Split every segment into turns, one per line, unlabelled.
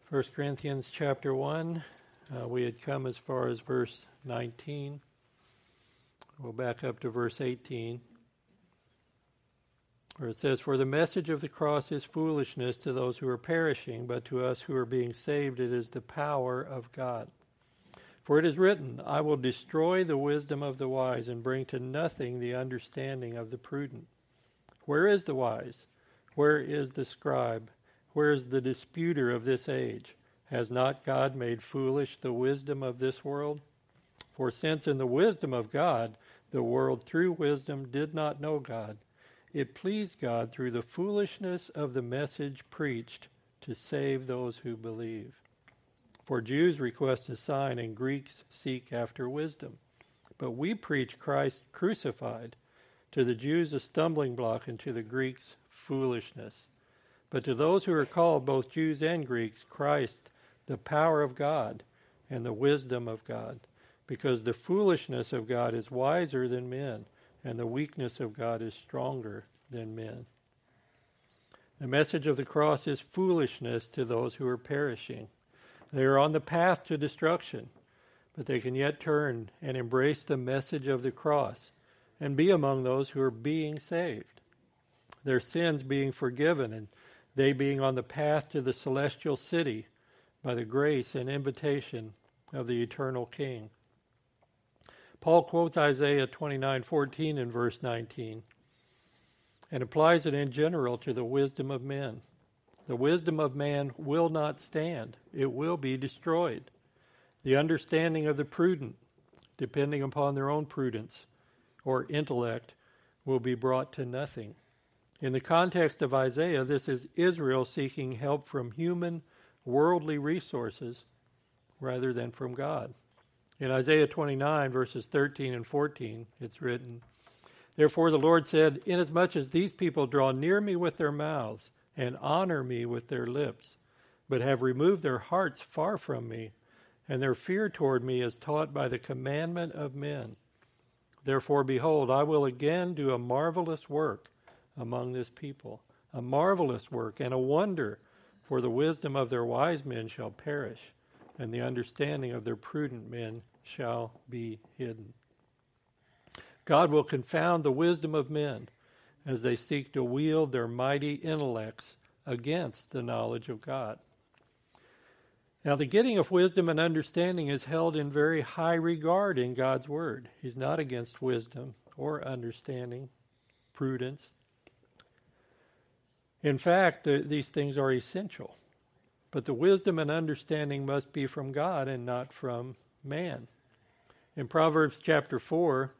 1 Corinthians chapter 1. We had come as far as verse 19. We'll back up to verse 18, where it says, "For the message of the cross is foolishness to those who are perishing, but to us who are being saved it is the power of God. For it is written, I will destroy the wisdom of the wise and bring to nothing the understanding of the prudent. Where is the wise? Where is the scribe? Where is the disputer of this age? Has not God made foolish the wisdom of this world? For since in the wisdom of God, the world through wisdom did not know God, it pleased God through the foolishness of the message preached to save those who believe. For Jews request a sign and Greeks seek after wisdom. But we preach Christ crucified, to the Jews a stumbling block and to the Greeks foolishness. But to those who are called, both Jews and Greeks, Christ, the power of God and the wisdom of God. Because the foolishness of God is wiser than men, and the weakness of God is stronger than men." The message of the cross is foolishness to those who are perishing. They are on the path to destruction, but they can yet turn and embrace the message of the cross and be among those who are being saved, their sins being forgiven, and they being on the path to the celestial city by the grace and invitation of the eternal King. Paul quotes Isaiah 29:14 in verse 19 and applies it in general to the wisdom of men. The wisdom of man will not stand. It will be destroyed. The understanding of the prudent, depending upon their own prudence or intellect, will be brought to nothing. In the context of Isaiah, this is Israel seeking help from human, worldly resources rather than from God. In Isaiah 29, verses 13 and 14, it's written, "Therefore the Lord said, Inasmuch as these people draw near me with their mouths and honor me with their lips, but have removed their hearts far from me, and their fear toward me is taught by the commandment of men. Therefore, behold, I will again do a marvelous work among this people, a marvelous work and a wonder, for the wisdom of their wise men shall perish, and the understanding of their prudent men shall be hidden." God will confound the wisdom of men as they seek to wield their mighty intellects against the knowledge of God. Now, the getting of wisdom and understanding is held in very high regard in God's Word. He's not against wisdom or understanding, prudence. In fact, these things are essential. But the wisdom and understanding must be from God and not from man. In Proverbs chapter 4,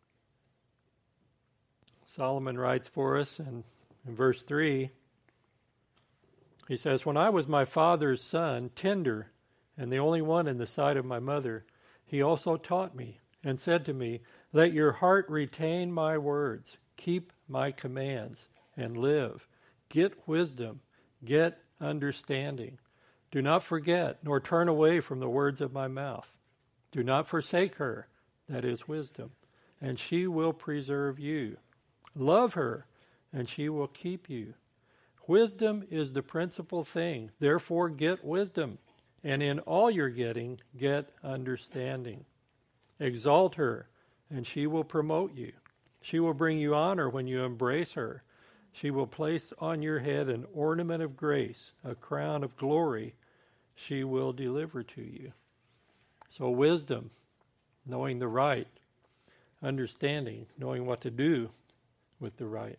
Solomon writes for us in verse 3, he says, "When I was my father's son, tender, and the only one in the sight of my mother, he also taught me and said to me, Let your heart retain my words, keep my commands, and live. Get wisdom, get understanding. Do not forget, nor turn away from the words of my mouth. Do not forsake her, that is wisdom, and she will preserve you. Love her, and she will keep you. Wisdom is the principal thing. Therefore get wisdom, and in all your getting, get understanding. Exalt her, and she will promote you. She will bring you honor when you embrace her. She will place on your head an ornament of grace, a crown of glory she will deliver to you." So wisdom, knowing the right, understanding, knowing what to do with the right.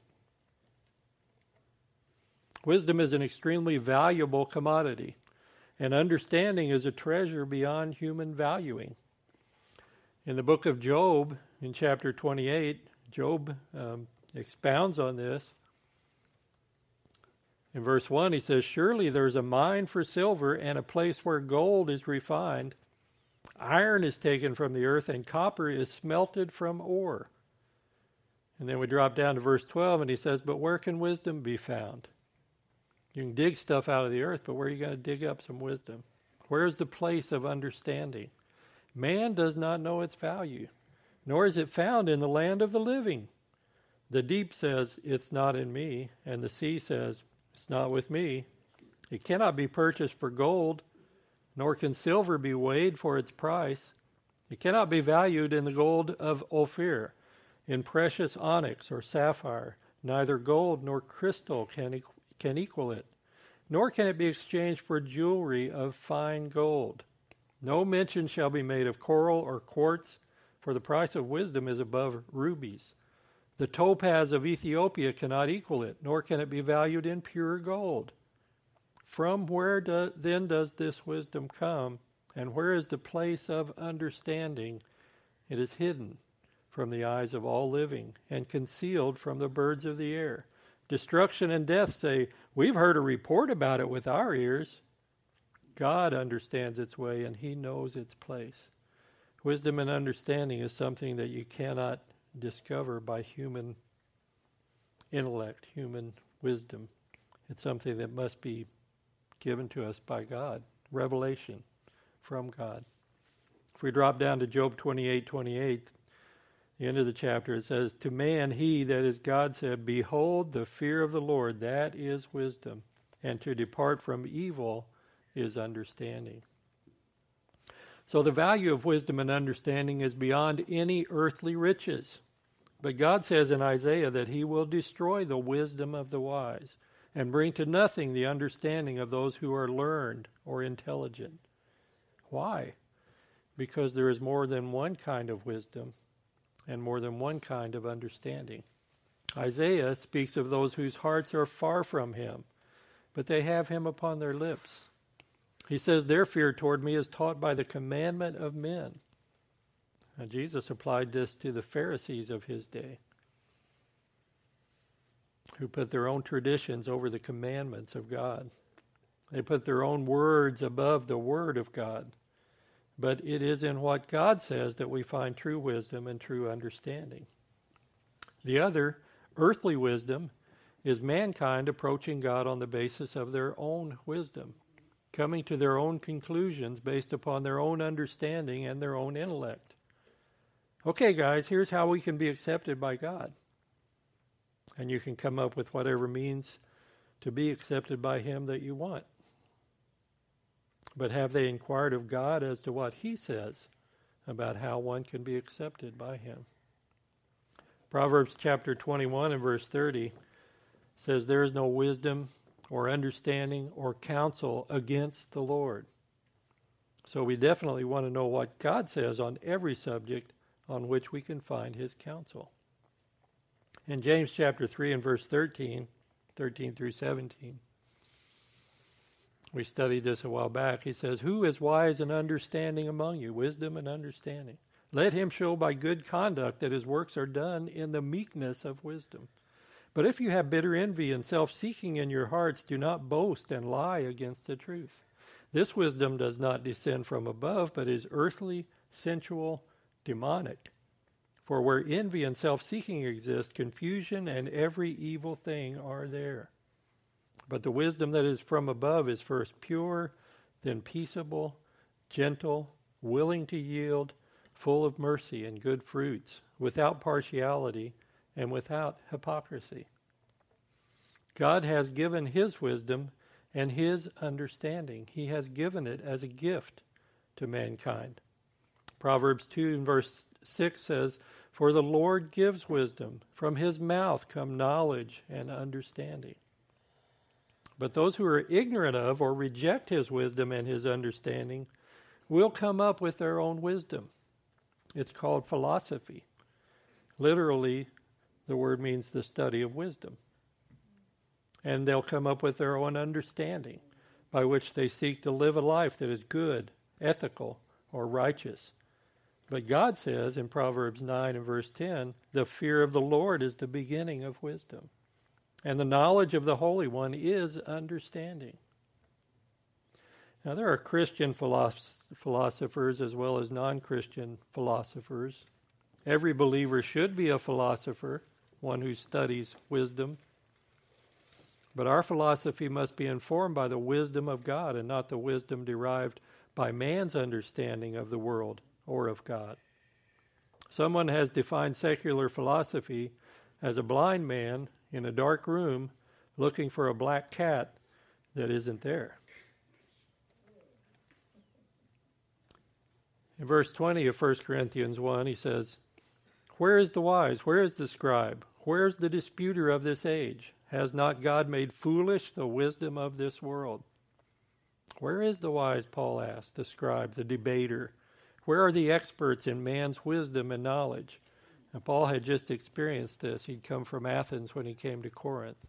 Wisdom is an extremely valuable commodity, and understanding is a treasure beyond human valuing. In the book of Job, in chapter 28, Job expounds on this. In verse 1, he says, "Surely there is a mine for silver and a place where gold is refined. Iron is taken from the earth and copper is smelted from ore." And then we drop down to verse 12 and he says, "But where can wisdom be found?" You can dig stuff out of the earth, but where are you going to dig up some wisdom? Where is the place of understanding? Man does not know its value, nor is it found in the land of the living. The deep says, "It's not in me," and the sea says, "It's not with me." It cannot be purchased for gold, nor can silver be weighed for its price. It cannot be valued in the gold of Ophir, in precious onyx or sapphire. Neither gold nor crystal can equal it, nor can it be exchanged for jewelry of fine gold. No mention shall be made of coral or quartz, for the price of wisdom is above rubies. The topaz of Ethiopia cannot equal it, nor can it be valued in pure gold. From where then does this wisdom come, and where is the place of understanding? It is hidden from the eyes of all living, and concealed from the birds of the air. Destruction and death say, we've heard a report about it with our ears. God understands its way, and he knows its place. Wisdom and understanding is something that you cannot discover by human intellect, human wisdom. It's something that must be given to us by God, revelation from God. If we drop down to Job 28:28, the end of the chapter, it says, to man he, that is God, said, behold, the fear of the Lord, that is wisdom, and to depart from evil is understanding. So the value of wisdom and understanding is beyond any earthly riches. But God says in Isaiah that he will destroy the wisdom of the wise and bring to nothing the understanding of those who are learned or intelligent. Why? Because there is more than one kind of wisdom and more than one kind of understanding. Isaiah speaks of those whose hearts are far from him, but they have him upon their lips. He says, their fear toward me is taught by the commandment of men. Now, Jesus applied this to the Pharisees of his day, who put their own traditions over the commandments of God. They put their own words above the word of God. But it is in what God says that we find true wisdom and true understanding. The other, earthly wisdom, is mankind approaching God on the basis of their own wisdom, coming to their own conclusions based upon their own understanding and their own intellect. Okay, guys, here's how we can be accepted by God. And you can come up with whatever means to be accepted by him that you want. But have they inquired of God as to what he says about how one can be accepted by him? Proverbs chapter 21 and verse 30 says, there is no wisdom or understanding or counsel against the Lord. So we definitely want to know what God says on every subject on which we can find his counsel. In James chapter 3 and verse 13 through 17, we studied this a while back. He says, who is wise and understanding among you? Wisdom and understanding. Let him show by good conduct that his works are done in the meekness of wisdom. But if you have bitter envy and self-seeking in your hearts, do not boast and lie against the truth. This wisdom does not descend from above, but is earthly, sensual, demonic. For where envy and self-seeking exist, confusion and every evil thing are there. But the wisdom that is from above is first pure, then peaceable, gentle, willing to yield, full of mercy and good fruits, without partiality and without hypocrisy. God has given his wisdom and his understanding. He has given it as a gift to mankind. Proverbs 2 and verse 6 says, for the Lord gives wisdom. From his mouth come knowledge and understanding. But those who are ignorant of or reject his wisdom and his understanding will come up with their own wisdom. It's called philosophy. Literally, the word means the study of wisdom. And they'll come up with their own understanding by which they seek to live a life that is good, ethical, or righteous. But God says in Proverbs 9 and verse 10, the fear of the Lord is the beginning of wisdom. And the knowledge of the Holy One is understanding. Now, there are Christian philosophers as well as non-Christian philosophers. Every believer should be a philosopher, one who studies wisdom. But our philosophy must be informed by the wisdom of God and not the wisdom derived by man's understanding of the world or of God. Someone has defined secular philosophy as a blind man in a dark room looking for a black cat that isn't there. In verse 20 of 1 Corinthians 1, he says, "Where is the wise? Where is the scribe? Where is the disputer of this age? Has not God made foolish the wisdom of this world?" Where is the wise, Paul asks, the scribe, the debater? Where are the experts in man's wisdom and knowledge? And Paul had just experienced this. He'd come from Athens when he came to Corinth.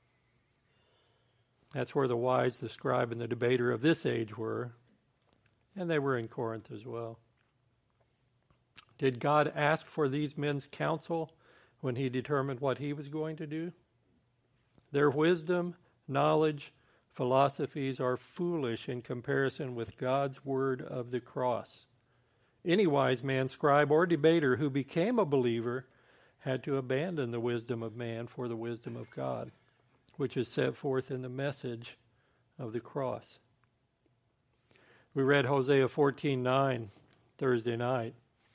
That's where the wise, the scribe, and the debater of this age were. And they were in Corinth as well. Did God ask for these men's counsel when he determined what he was going to do? Their wisdom, knowledge, philosophies are foolish in comparison with God's word of the cross. Any wise man, scribe, or debater who became a believer had to abandon the wisdom of man for the wisdom of God, which is set forth in the message of the cross. We read Hosea 14:9 Thursday night.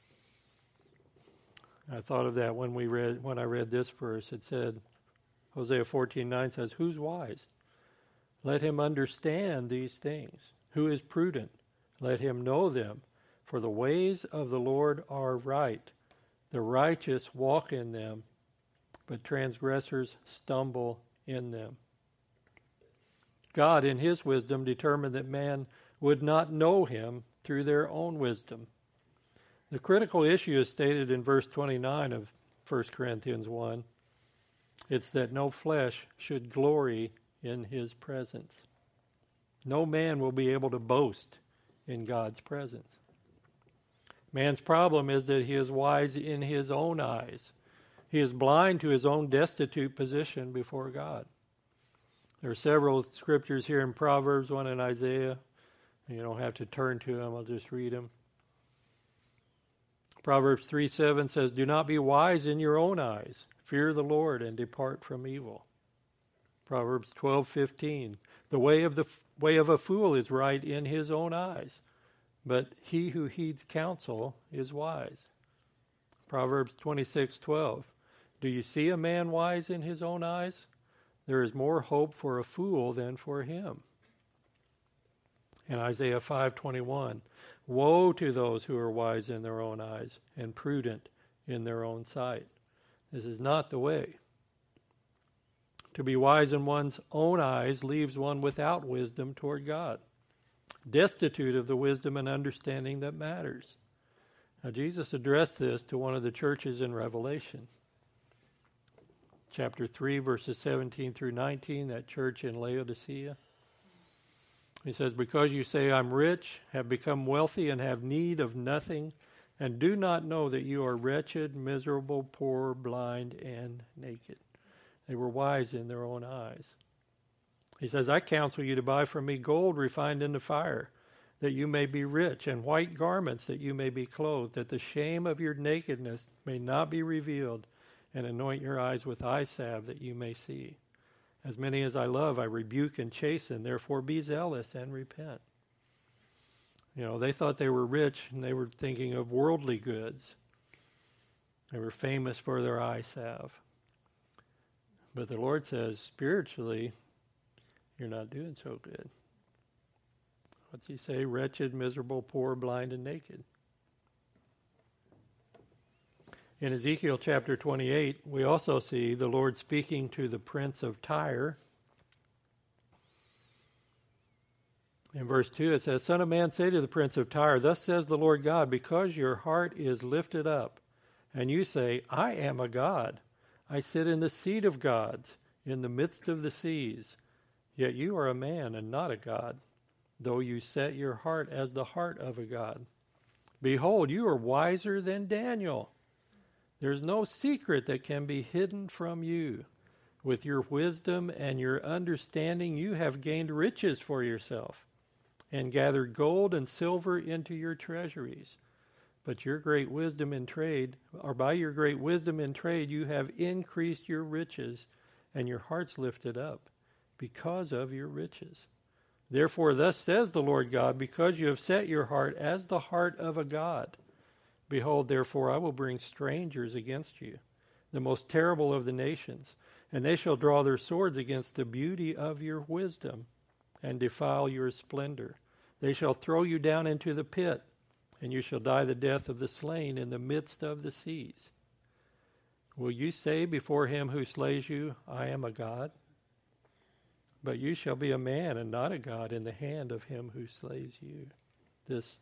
I thought of that when I read this verse. It said, Hosea 14:9 says, "Who's wise? Let him understand these things. Who is prudent? Let him know them. For the ways of the Lord are right. The righteous walk in them, but transgressors stumble in them." God, in his wisdom, determined that man would not know him through their own wisdom. The critical issue is stated in verse 29 of 1 Corinthians 1. It's that no flesh should glory in his presence. No man will be able to boast in God's presence. Man's problem is that he is wise in his own eyes. He is blind to his own destitute position before God. There are several scriptures here in Proverbs, one in Isaiah. You don't have to turn to them, I'll just read them. Proverbs 3:7 says, "Do not be wise in your own eyes. Fear the Lord and depart from evil." Proverbs 12:15, "The way of a fool is right in his own eyes, but he who heeds counsel is wise." Proverbs 26:12, "Do you see a man wise in his own eyes? There is more hope for a fool than for him." And Isaiah 5:21, "Woe to those who are wise in their own eyes and prudent in their own sight." This is not the way. To be wise in one's own eyes leaves one without wisdom toward God, destitute of the wisdom and understanding that matters. Now, Jesus addressed this to one of the churches in Revelation. Chapter 3, verses 17 through 19, that church in Laodicea. He says, "Because you say, 'I'm rich, have become wealthy, and have need of nothing, and do not know that you are wretched, miserable, poor, blind, and naked.'" They were wise in their own eyes. He says, "I counsel you to buy from me gold refined in the fire, that you may be rich, and white garments that you may be clothed, that the shame of your nakedness may not be revealed, and anoint your eyes with eye salve that you may see. As many as I love, I rebuke and chasten, therefore be zealous and repent." You know, they thought they were rich, and they were thinking of worldly goods. They were famous for their eye salve. But the Lord says, spiritually, you're not doing so good. What's he say? Wretched, miserable, poor, blind, and naked. In Ezekiel chapter 28, we also see the Lord speaking to the prince of Tyre. In verse 2 it says, "Son of man, say to the prince of Tyre, thus says the Lord God, because your heart is lifted up, and you say, 'I am a god. I sit in the seat of gods, in the midst of the seas. Yet you are a man and not a god, though you set your heart as the heart of a god. Behold, you are wiser than Daniel. There's no secret that can be hidden from you. With your wisdom and your understanding, you have gained riches for yourself, and gathered gold and silver into your treasuries. But your great wisdom in trade, or by your great wisdom in trade, you have increased your riches, and your hearts lifted up, because of your riches. Therefore, thus says the Lord God, because you have set your heart as the heart of a god, behold, therefore, I will bring strangers against you, the most terrible of the nations, and they shall draw their swords against the beauty of your wisdom, and defile your splendor. They shall throw you down into the pit, and you shall die the death of the slain in the midst of the seas. Will you say before him who slays you, I am a god? But you shall be a man and not a god in the hand of him who slays you. This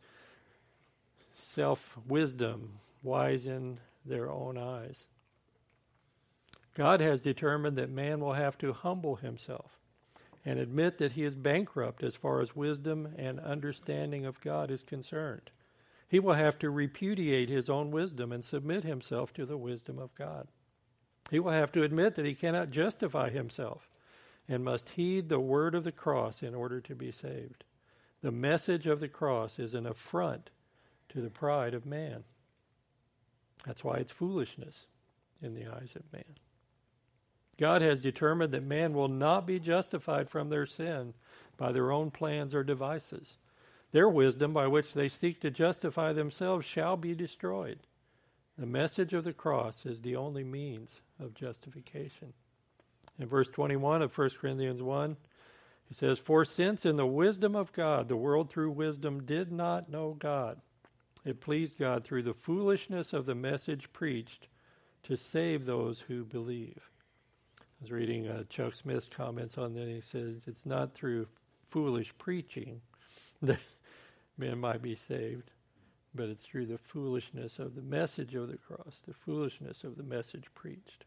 self-wisdom, wise in their own eyes. God has determined that man will have to humble himself and admit that he is bankrupt as far as wisdom and understanding of God is concerned. He will have to repudiate his own wisdom and submit himself to the wisdom of God. He will have to admit that he cannot justify himself and must heed the word of the cross in order to be saved. The message of the cross is an affront to the pride of man. That's why it's foolishness in the eyes of man. God has determined that man will not be justified from their sin by their own plans or devices. Their wisdom by which they seek to justify themselves shall be destroyed. The message of the cross is the only means of justification. In verse 21 of 1 Corinthians 1, he says, For since in the wisdom of God the world through wisdom did not know God, it pleased God through the foolishness of the message preached to save those who believe. I was reading Chuck Smith's comments on that. He said it's not through foolish preaching that men might be saved, but it's through the foolishness of the message of the cross, the foolishness of the message preached.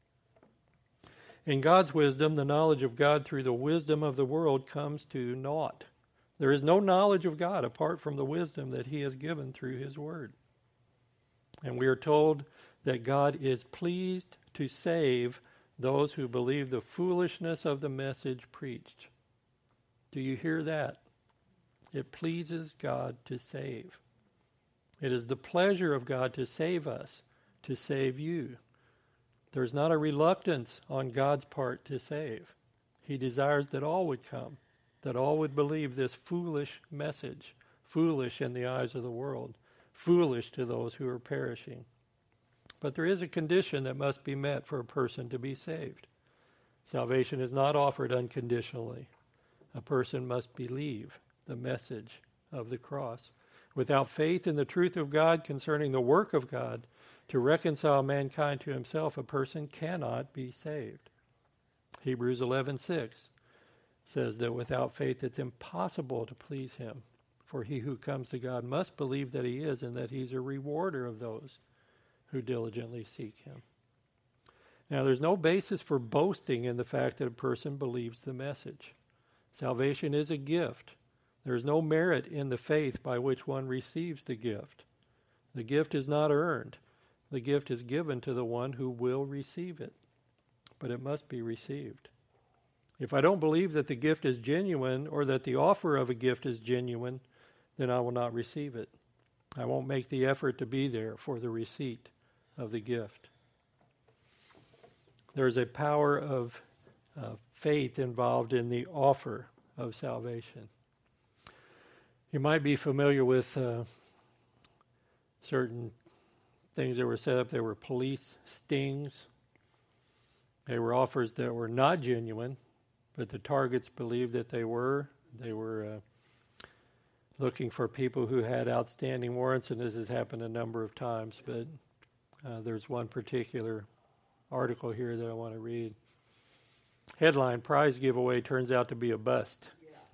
In God's wisdom, the knowledge of God through the wisdom of the world comes to naught. There is no knowledge of God apart from the wisdom that he has given through his word. And we are told that God is pleased to save those who believe the foolishness of the message preached. Do you hear that? It pleases God to save. It is the pleasure of God to save us, to save you. There's not a reluctance on God's part to save. He desires that all would come, that all would believe this foolish message, foolish in the eyes of the world, foolish to those who are perishing. But there is a condition that must be met for a person to be saved. Salvation is not offered unconditionally. A person must believe the message of the cross. Without faith in the truth of God concerning the work of God to reconcile mankind to himself, a person cannot be saved. Hebrews 11:6 says that without faith it's impossible to please him. For he who comes to God must believe that he is, and that he's a rewarder of those who diligently seek him. Now, there's no basis for boasting in the fact that a person believes the message. Salvation is a gift. There is no merit in the faith by which one receives the gift. The gift is not earned. The gift is given to the one who will receive it. But it must be received. If I don't believe that the gift is genuine or that the offer of a gift is genuine, then I will not receive it. I won't make the effort to be there for the receipt of the gift. There's a power of faith involved in the offer of salvation. You might be familiar with certain things that were set up. There were police stings. They were offers that were not genuine, but the targets believed that they were. They were looking for people who had outstanding warrants, and this has happened a number of times, but there's one particular article here that I want to read. Headline, prize giveaway turns out to be a bust.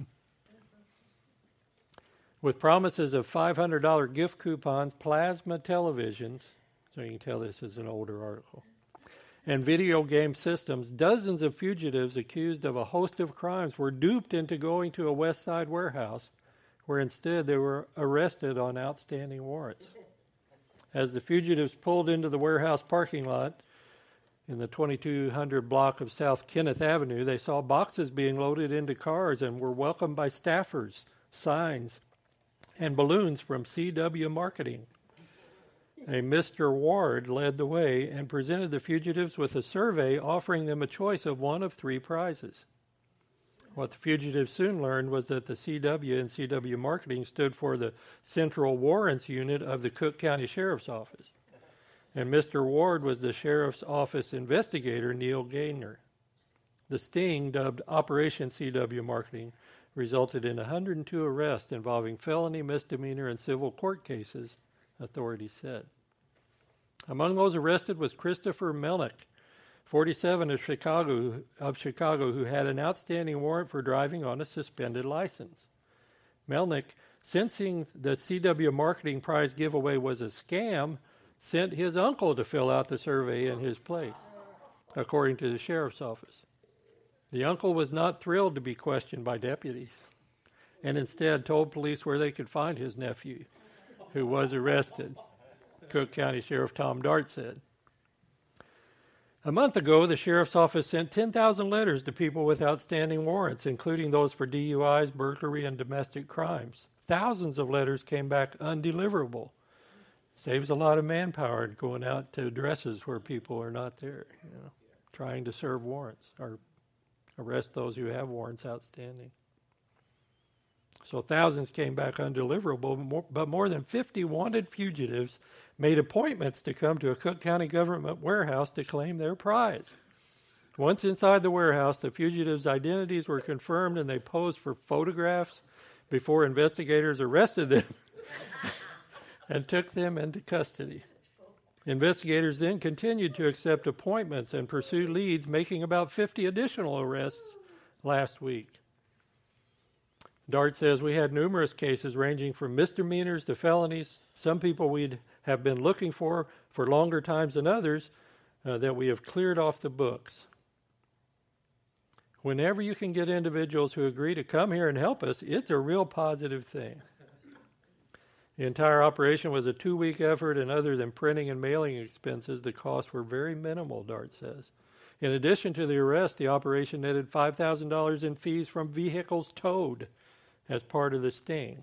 With promises of $500 gift coupons, plasma televisions, so you can tell this is an older article, and video game systems, dozens of fugitives accused of a host of crimes were duped into going to a West Side warehouse, where instead they were arrested on outstanding warrants. As the fugitives pulled into the warehouse parking lot in the 2200 block of South Kenneth Avenue, they saw boxes being loaded into cars and were welcomed by staffers, signs, and balloons from CW Marketing. A Mr. Ward led the way and presented the fugitives with a survey offering them a choice of one of three prizes. What the fugitives soon learned was that the CW and CW Marketing stood for the Central Warrants Unit of the Cook County Sheriff's Office. And Mr. Ward was the Sheriff's Office investigator, Neil Gaynor. The sting, dubbed Operation CW Marketing, resulted in 102 arrests involving felony, misdemeanor, and civil court cases, authorities said. Among those arrested was Christopher Melnick, 47, of Chicago, who had an outstanding warrant for driving on a suspended license. Melnick, sensing the CW Marketing Prize giveaway was a scam, sent his uncle to fill out the survey in his place, according to the sheriff's office. The uncle was not thrilled to be questioned by deputies, and instead told police where they could find his nephew, who was arrested, Cook County Sheriff Tom Dart said. A month ago, the sheriff's office sent 10,000 letters to people with outstanding warrants, including those for DUIs, burglary, and domestic crimes. Thousands of letters came back undeliverable. Saves a lot of manpower going out to addresses where people are not there, trying to serve warrants or arrest those who have warrants outstanding. So thousands came back undeliverable, but more than 50 wanted fugitives made appointments to come to a Cook County government warehouse to claim their prize. Once inside the warehouse, the fugitives' identities were confirmed and they posed for photographs before investigators arrested them and took them into custody. Investigators then continued to accept appointments and pursue leads, making about 50 additional arrests last week. Dart says, we had numerous cases ranging from misdemeanors to felonies. Some people we'd have been looking for longer times than others that we have cleared off the books. Whenever you can get individuals who agree to come here and help us, it's a real positive thing. The entire operation was a 2-week effort, and other than printing and mailing expenses, the costs were very minimal, Dart says. In addition to the arrest, the operation netted $5,000 in fees from vehicles towed as part of the sting.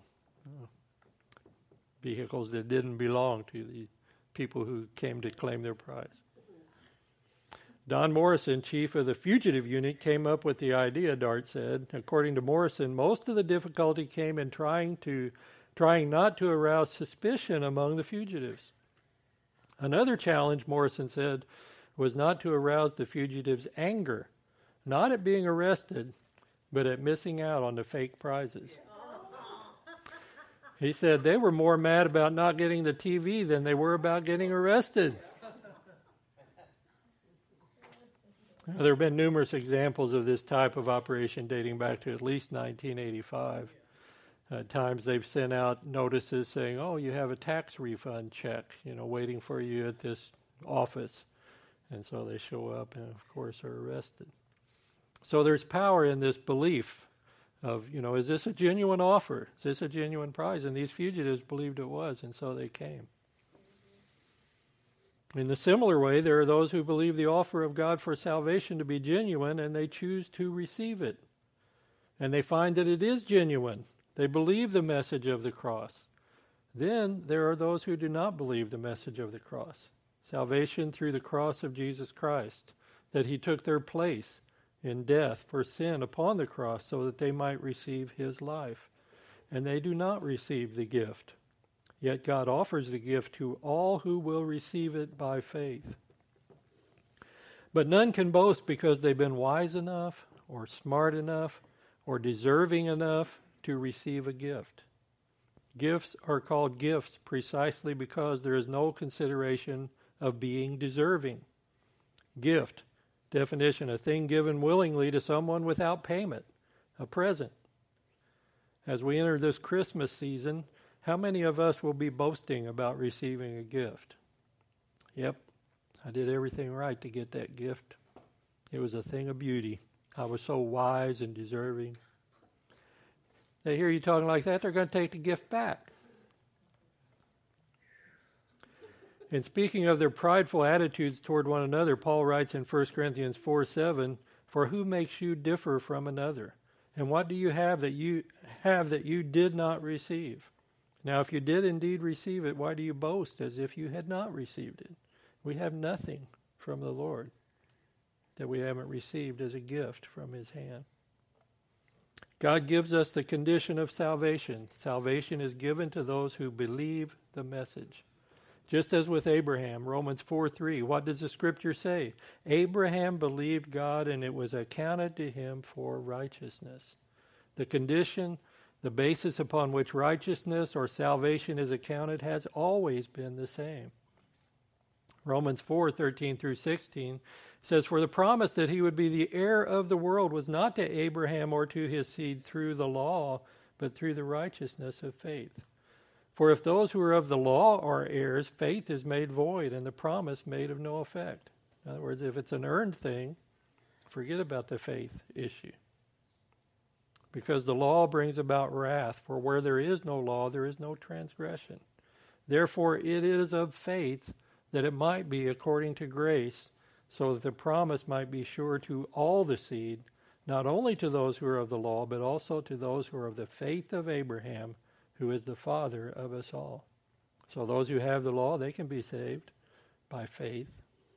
Vehicles that didn't belong to the people who came to claim their prize. Don Morrison, chief of the fugitive unit, came up with the idea, Dart said. According to Morrison, most of the difficulty came in trying not to arouse suspicion among the fugitives. Another challenge, Morrison said, was not to arouse the fugitives' anger, not at being arrested, but at missing out on the fake prizes. He said they were more mad about not getting the TV than they were about getting arrested. There have been numerous examples of this type of operation dating back to at least 1985. At times they've sent out notices saying, you have a tax refund check, waiting for you at this office. And so they show up and, of course, are arrested. So there's power in this belief of, is this a genuine offer? Is this a genuine prize? And these fugitives believed it was, and so they came. In the similar way, there are those who believe the offer of God for salvation to be genuine, and they choose to receive it. And they find that it is genuine. They believe the message of the cross. Then there are those who do not believe the message of the cross. Salvation through the cross of Jesus Christ, that he took their place in death for sin upon the cross so that they might receive his life. And they do not receive the gift. Yet God offers the gift to all who will receive it by faith. But none can boast because they've been wise enough or smart enough or deserving enough to receive a gift. Gifts are called gifts precisely because there is no consideration of being deserving. Gift, definition, a thing given willingly to someone without payment, a present. As we enter this Christmas season, how many of us will be boasting about receiving a gift? Yep, I did everything right to get that gift. It was a thing of beauty. I was so wise and deserving. They hear you talking like that, they're going to take the gift back. And speaking of their prideful attitudes toward one another, Paul writes in 1 Corinthians 4:7, "For who makes you differ from another? And what do you have that you did not receive? Now, if you did indeed receive it, why do you boast as if you had not received it? We have nothing from the Lord that we haven't received as a gift from his hand." God gives us the condition of salvation. Salvation is given to those who believe the message. Just as with Abraham, Romans 4:3, what does the scripture say? Abraham believed God and it was accounted to him for righteousness. The condition, the basis upon which righteousness or salvation is accounted has always been the same. Romans 4:13 through 16 says, "For the promise that he would be the heir of the world was not to Abraham or to his seed through the law, but through the righteousness of faith. For if those who are of the law are heirs, faith is made void, and the promise made of no effect." In other words, if it's an earned thing, forget about the faith issue. Because the law brings about wrath, for where there is no law, there is no transgression. Therefore it is of faith that it might be according to grace, so that the promise might be sure to all the seed, not only to those who are of the law, but also to those who are of the faith of Abraham, who is the father of us all. So those who have the law, they can be saved by faith.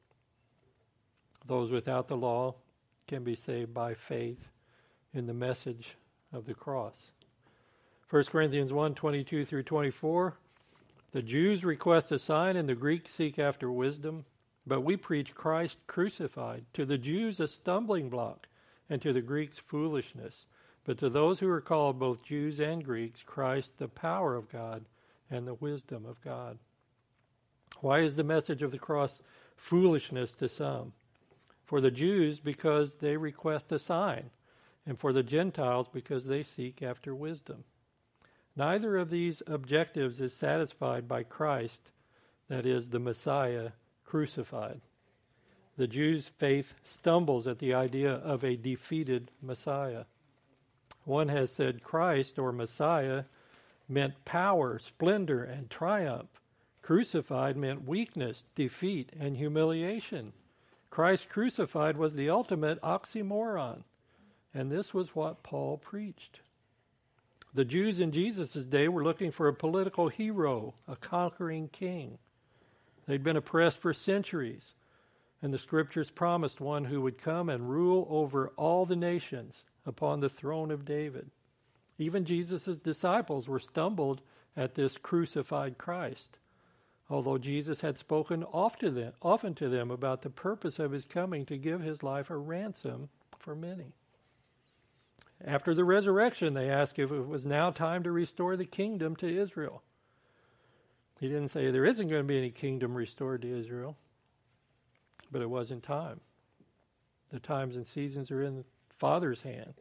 Those without the law can be saved by faith in the message of the cross. 1 Corinthians 1:22 through 24, "The Jews request a sign and the Greeks seek after wisdom, but we preach Christ crucified, to the Jews a stumbling block, and to the Greeks foolishness. But to those who are called, both Jews and Greeks, Christ the power of God and the wisdom of God." Why is the message of the cross foolishness to some? For the Jews, because they request a sign, and for the Gentiles, because they seek after wisdom. Neither of these objectives is satisfied by Christ, that is, the Messiah, crucified. The Jews' faith stumbles at the idea of a defeated Messiah. One has said Christ, or Messiah, meant power, splendor, and triumph. Crucified meant weakness, defeat, and humiliation. Christ crucified was the ultimate oxymoron, and this was what Paul preached. The Jews in Jesus' day were looking for a political hero, a conquering king. They'd been oppressed for centuries, and the scriptures promised one who would come and rule over all the nations upon the throne of David. Even Jesus' disciples were stumbled at this crucified Christ, although Jesus had spoken often to them about the purpose of his coming to give his life a ransom for many. After the resurrection, they asked if it was now time to restore the kingdom to Israel. He didn't say there isn't going to be any kingdom restored to Israel, but it wasn't time. The times and seasons are in the Father's hand.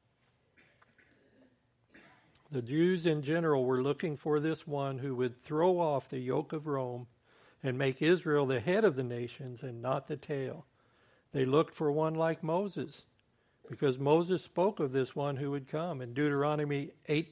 The Jews in general were looking for this one who would throw off the yoke of Rome and make Israel the head of the nations and not the tail. They looked for one like Moses, because Moses spoke of this one who would come in Deuteronomy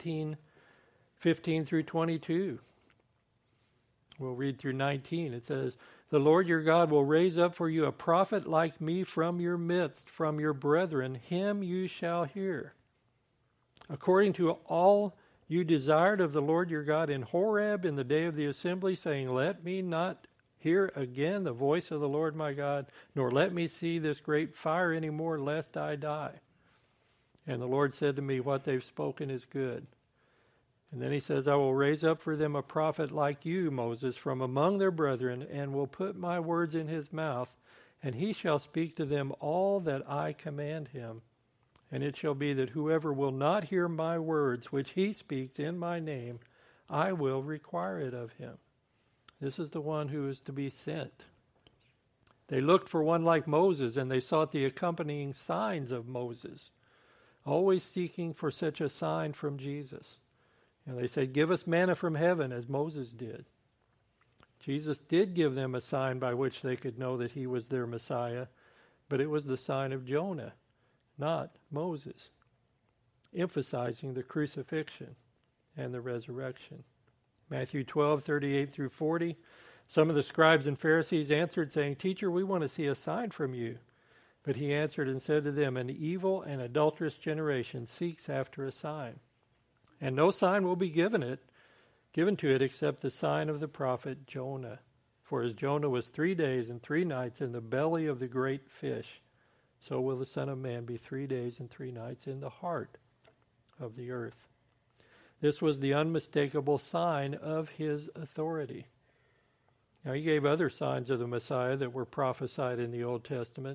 18:15 through 22. We'll read through 19. It says, "The Lord your God will raise up for you a prophet like me from your midst, from your brethren. Him you shall hear. According to all you desired of the Lord your God in Horeb in the day of the assembly, saying, Let me not hear again the voice of the Lord my God, nor let me see this great fire any more, lest I die. And the Lord said to me, What they've spoken is good. And then he says, I will raise up for them a prophet like you, Moses, from among their brethren, and will put my words in his mouth, and he shall speak to them all that I command him. And it shall be that whoever will not hear my words, which he speaks in my name, I will require it of him." This is the one who is to be sent. They looked for one like Moses, and they sought the accompanying signs of Moses, always seeking for such a sign from Jesus. And they said, "Give us manna from heaven," as Moses did. Jesus did give them a sign by which they could know that he was their Messiah, but it was the sign of Jonah, not Moses, emphasizing the crucifixion and the resurrection. Matthew 12:38 through 40. Some of the scribes and Pharisees answered, saying, "Teacher, we want to see a sign from you." But he answered and said to them, "An evil and adulterous generation seeks after a sign, and no sign will be given to it except the sign of the prophet Jonah. For as Jonah was 3 days and 3 nights in the belly of the great fish, so will the Son of Man be 3 days and 3 nights in the heart of the earth." This was the unmistakable sign of his authority. Now, he gave other signs of the Messiah that were prophesied in the Old Testament.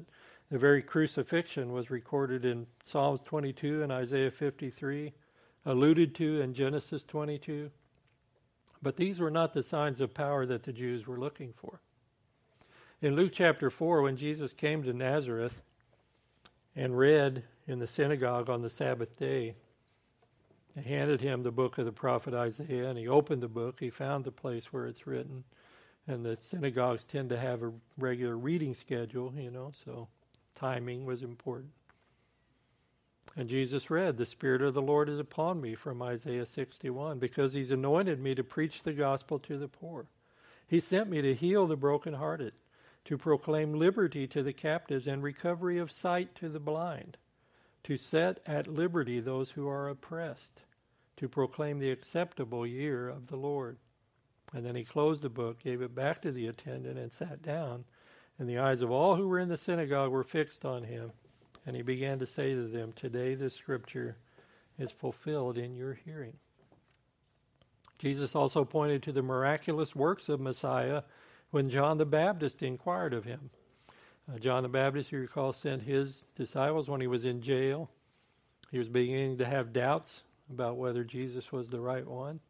The very crucifixion was recorded in Psalms 22 and Isaiah 53, alluded to in Genesis 22. But these were not the signs of power that the Jews were looking for. In Luke chapter 4, when Jesus came to Nazareth and read in the synagogue on the Sabbath day, they handed him the book of the prophet Isaiah, and he opened the book. He found the place where it's written. And the synagogues tend to have a regular reading schedule, so timing was important. And Jesus read, "The Spirit of the Lord is upon me," from Isaiah 61, "because he's anointed me to preach the gospel to the poor. He sent me to heal the brokenhearted, to proclaim liberty to the captives and recovery of sight to the blind, to set at liberty those who are oppressed, to proclaim the acceptable year of the Lord." And then he closed the book, gave it back to the attendant, and sat down. And the eyes of all who were in the synagogue were fixed on him. And he began to say to them, "Today this scripture is fulfilled in your hearing." Jesus also pointed to the miraculous works of Messiah when John the Baptist inquired of him. John the Baptist, you recall, sent his disciples when he was in jail. He was beginning to have doubts about whether Jesus was the right one.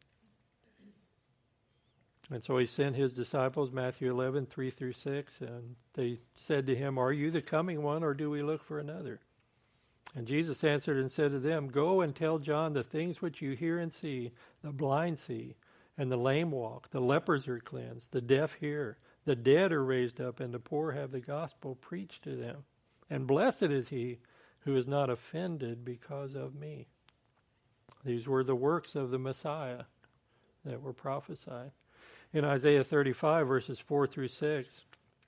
And so he sent his disciples, Matthew 11, 3 through 6, and they said to him, "Are you the coming one, or do we look for another?" And Jesus answered and said to them, "Go and tell John the things which you hear and see, the blind see, and the lame walk, the lepers are cleansed, the deaf hear, the dead are raised up, and the poor have the gospel preached to them. And blessed is he who is not offended because of me." These were the works of the Messiah that were prophesied. In Isaiah 35, verses 4 through 6,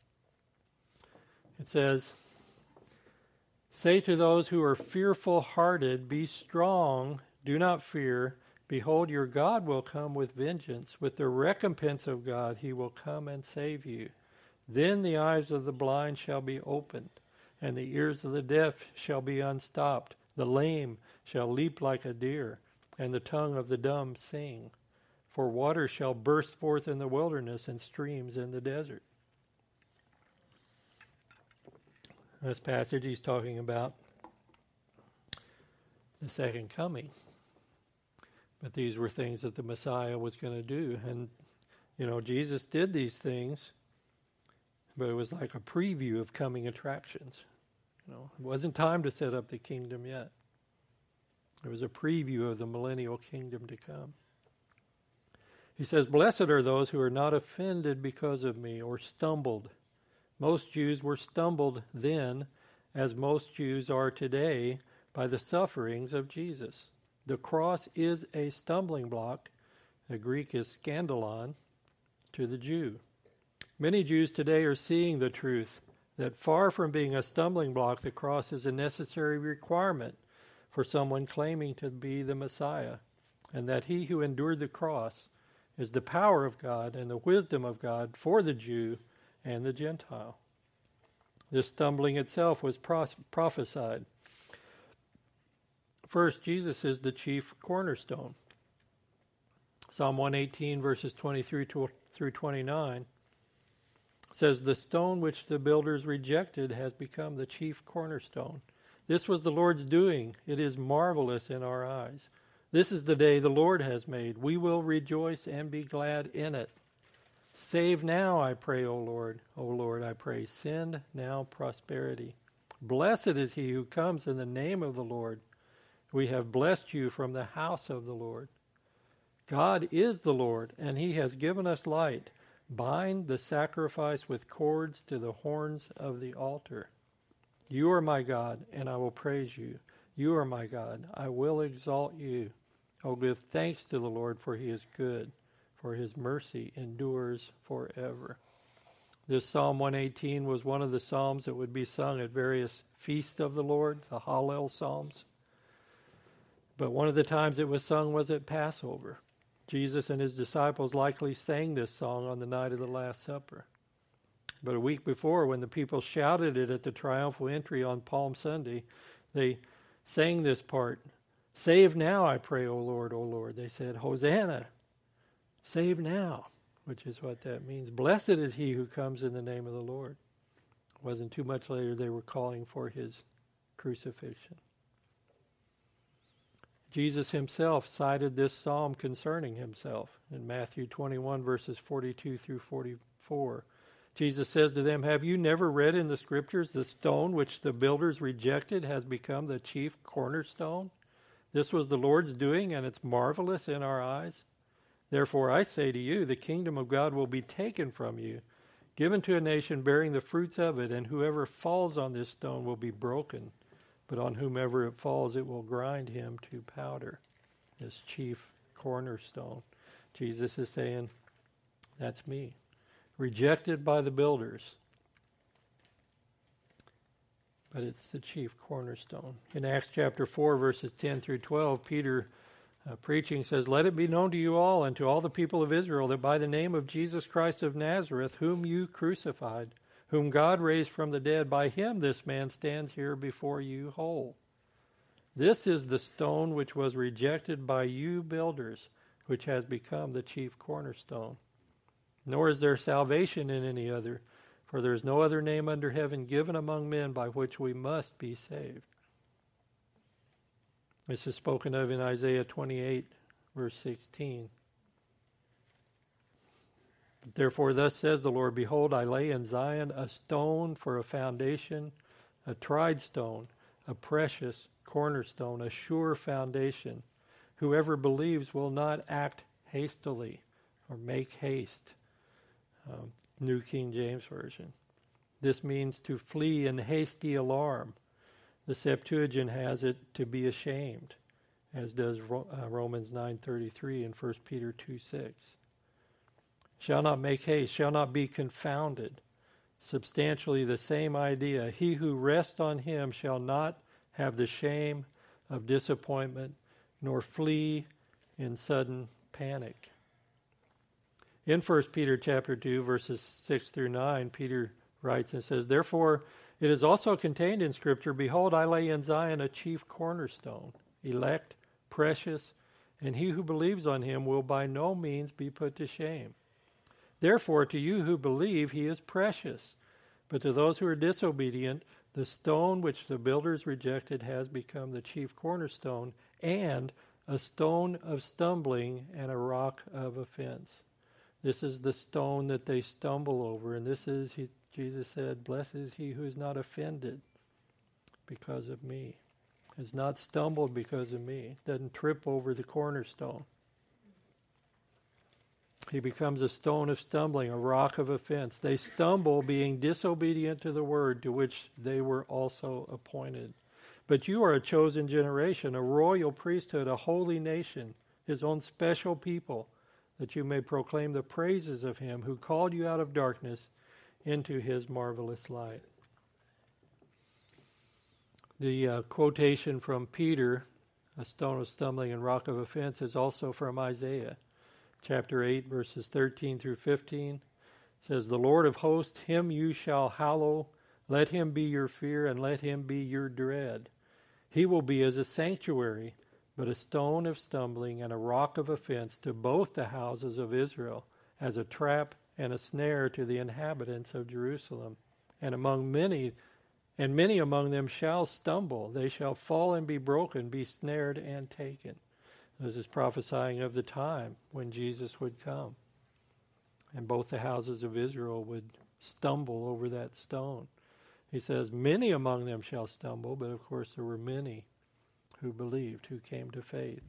it says, "Say to those who are fearful-hearted, be strong, do not fear. Behold, your God will come with vengeance. With the recompense of God, he will come and save you. Then the eyes of the blind shall be opened, and the ears of the deaf shall be unstopped. The lame shall leap like a deer, and the tongue of the dumb sing. For water shall burst forth in the wilderness and streams in the desert." In this passage, he's talking about the second coming. But these were things that the Messiah was going to do. And, Jesus did these things, but it was like a preview of coming attractions. It wasn't time to set up the kingdom yet. It was a preview of the millennial kingdom to come. He says, "Blessed are those who are not offended because of me or stumbled." Most Jews were stumbled then, as most Jews are today, by the sufferings of Jesus. The cross is a stumbling block. The Greek is scandalon to the Jew. Many Jews today are seeing the truth that far from being a stumbling block, the cross is a necessary requirement for someone claiming to be the Messiah, and that he who endured the cross is the power of God and the wisdom of God for the Jew and the Gentile. This stumbling itself was prophesied. First, Jesus is the chief cornerstone. Psalm 118, verses 23 through 29 says, "The stone which the builders rejected has become the chief cornerstone. This was the Lord's doing. It is marvelous in our eyes. This is the day the Lord has made. We will rejoice and be glad in it. Save now, I pray, O Lord. O Lord, I pray, send now prosperity. Blessed is he who comes in the name of the Lord. We have blessed you from the house of the Lord. God is the Lord, and he has given us light. Bind the sacrifice with cords to the horns of the altar. You are my God, and I will praise you. You are my God, I will exalt you. Oh, give thanks to the Lord, for he is good, for his mercy endures forever." This Psalm 118 was one of the psalms that would be sung at various feasts of the Lord, the Hallel Psalms. But one of the times it was sung was at Passover. Jesus and his disciples likely sang this song on the night of the Last Supper. But a week before, when the people shouted it at the triumphal entry on Palm Sunday, they sang this part. "Save now, I pray, O Lord, O Lord." They said, "Hosanna, save now," which is what that means. Blessed is he who comes in the name of the Lord. It wasn't too much later they were calling for his crucifixion. Jesus himself cited this psalm concerning himself in Matthew 21, verses 42 through 44. Jesus says to them, "Have you never read in the Scriptures, the stone which the builders rejected has become the chief cornerstone? This was the Lord's doing, and it's marvelous in our eyes. Therefore I say to you, the kingdom of God will be taken from you, given to a nation bearing the fruits of it, and whoever falls on this stone will be broken. But on whomever it falls, it will grind him to powder." This chief cornerstone. Jesus is saying, that's me. Rejected by the builders. But it's the chief cornerstone. In Acts chapter 4, verses 10 through 12, Peter preaching says, "Let it be known to you all and to all the people of Israel that by the name of Jesus Christ of Nazareth, whom you crucified, whom God raised from the dead, by him this man stands here before you whole. This is the stone which was rejected by you builders, which has become the chief cornerstone. Nor is there salvation in any other, for there is no other name under heaven given among men by which we must be saved." This is spoken of in Isaiah 28, verse 16. "Therefore thus says the Lord, Behold, I lay in Zion a stone for a foundation, a tried stone, a precious cornerstone, a sure foundation. Whoever believes will not act hastily or make haste." New King James Version. This means to flee in hasty alarm. The Septuagint has it to be ashamed, as does Romans 9:33 and 1 Peter 2:6. Shall not make haste, shall not be confounded. Substantially the same idea. He who rests on him shall not have the shame of disappointment, nor flee in sudden panic. In 1 Peter chapter 2, verses 6 through 9, Peter writes and says, "Therefore it is also contained in Scripture, Behold, I lay in Zion a chief cornerstone, elect, precious, and he who believes on him will by no means be put to shame. Therefore, to you who believe, he is precious. But to those who are disobedient, the stone which the builders rejected has become the chief cornerstone, and a stone of stumbling and a rock of offense." This is the stone that they stumble over, and this is, Jesus said, "Blessed is he who is not offended because of me." Has not stumbled because of me. Doesn't trip over the cornerstone. He becomes a stone of stumbling, a rock of offense. They stumble being disobedient to the word to which they were also appointed. But you are a chosen generation, a royal priesthood, a holy nation, his own special people, that you may proclaim the praises of him who called you out of darkness into his marvelous light. The quotation from Peter, a stone of stumbling and rock of offense, is also from Isaiah. Chapter 8, verses 13 through 15 says, "The Lord of hosts, him you shall hallow. Let him be your fear, and let him be your dread. He will be as a sanctuary, but a stone of stumbling and a rock of offense to both the houses of Israel, as a trap and a snare to the inhabitants of Jerusalem. And many among them shall stumble. They shall fall and be broken, be snared and taken." This is prophesying of the time when Jesus would come. And both the houses of Israel would stumble over that stone. He says, many among them shall stumble, but of course there were many who believed, who came to faith.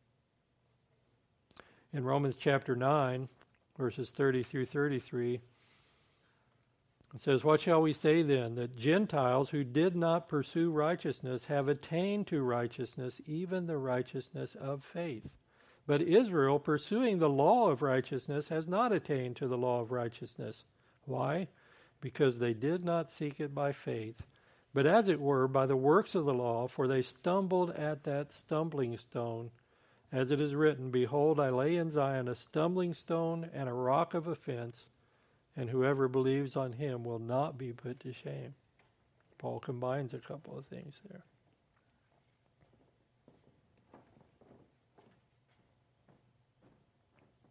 In Romans chapter 9, verses 30 through 33, it says, "What shall we say then? That Gentiles who did not pursue righteousness have attained to righteousness, even the righteousness of faith. But Israel, pursuing the law of righteousness, has not attained to the law of righteousness. Why? Because they did not seek it by faith, but as it were by the works of the law, for they stumbled at that stumbling stone. As it is written, Behold, I lay in Zion a stumbling stone and a rock of offense, and whoever believes on him will not be put to shame." Paul combines a couple of things there.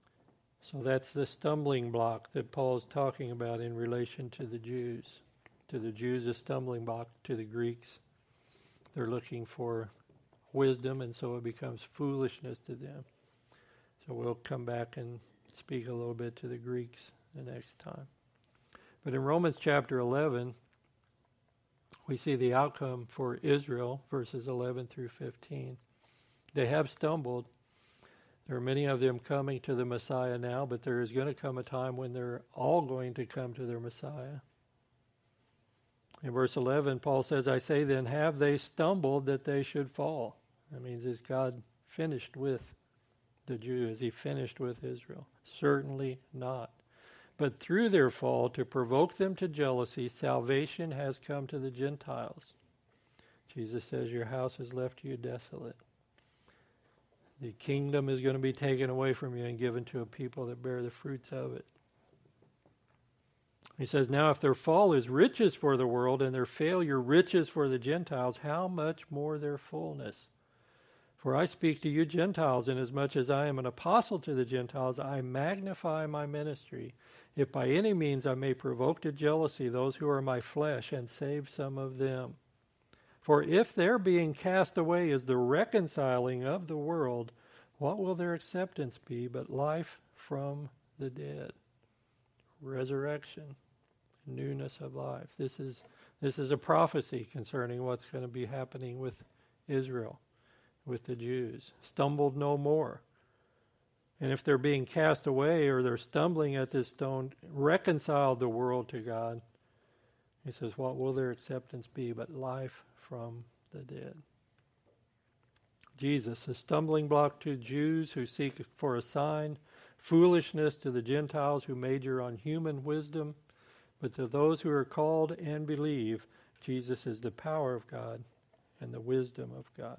So that's the stumbling block that Paul's talking about in relation to the Jews. To the Jews, a stumbling block. To the Greeks, they're looking for wisdom, and so it becomes foolishness to them. So we'll come back and speak a little bit to the Greeks the next time. But in Romans chapter 11, we see the outcome for Israel, verses 11 through 15. They have stumbled. There are many of them coming to the Messiah now, but there is going to come a time when they're all going to come to their Messiah. In verse 11, Paul says, I say then, have they stumbled that they should fall? That means, is God finished with the Jews? Is he finished with Israel? Certainly not. But through their fall, to provoke them to jealousy, salvation has come to the Gentiles. Jesus says, your house is left to you desolate. The kingdom is going to be taken away from you and given to a people that bear the fruits of it. He says, now if their fall is riches for the world and their failure riches for the Gentiles, how much more their fullness? For I speak to you Gentiles, inasmuch as I am an apostle to the Gentiles, I magnify my ministry, if by any means I may provoke to jealousy those who are my flesh and save some of them. For if their being cast away is the reconciling of the world, what will their acceptance be but life from the dead? Resurrection, newness of life. This is a prophecy concerning what's going to be happening with Israel, with the Jews. Stumbled no more. And if they're being cast away or they're stumbling at this stone, reconciled the world to God, he says, what will their acceptance be but life from the dead? Jesus, a stumbling block to Jews who seek for a sign, foolishness to the Gentiles who major on human wisdom, but to those who are called and believe, Jesus is the power of God and the wisdom of God.